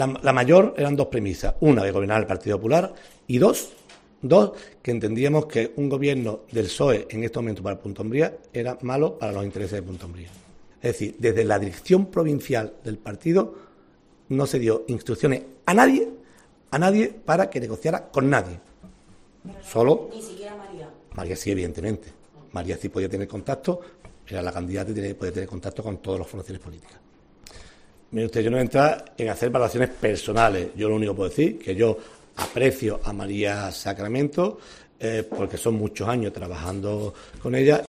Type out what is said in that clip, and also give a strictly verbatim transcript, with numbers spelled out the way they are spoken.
La, la mayor eran dos premisas. Una, de gobernar el Partido Popular, y dos, dos, que entendíamos que un gobierno del P S O E en este momento para Punta Umbría era malo para los intereses de Punta Umbría. Es decir, desde la dirección provincial del partido no se dio instrucciones a nadie, a nadie para que negociara con nadie. Solo... Ni siquiera María. María sí, evidentemente. María sí podía tener contacto, era la candidata y podía tener contacto con todas las formaciones políticas. Mire usted, yo no voy a entrar en hacer valoraciones personales. Yo lo único que puedo decir es que yo aprecio a María Sacramento, eh, porque son muchos años trabajando con ella.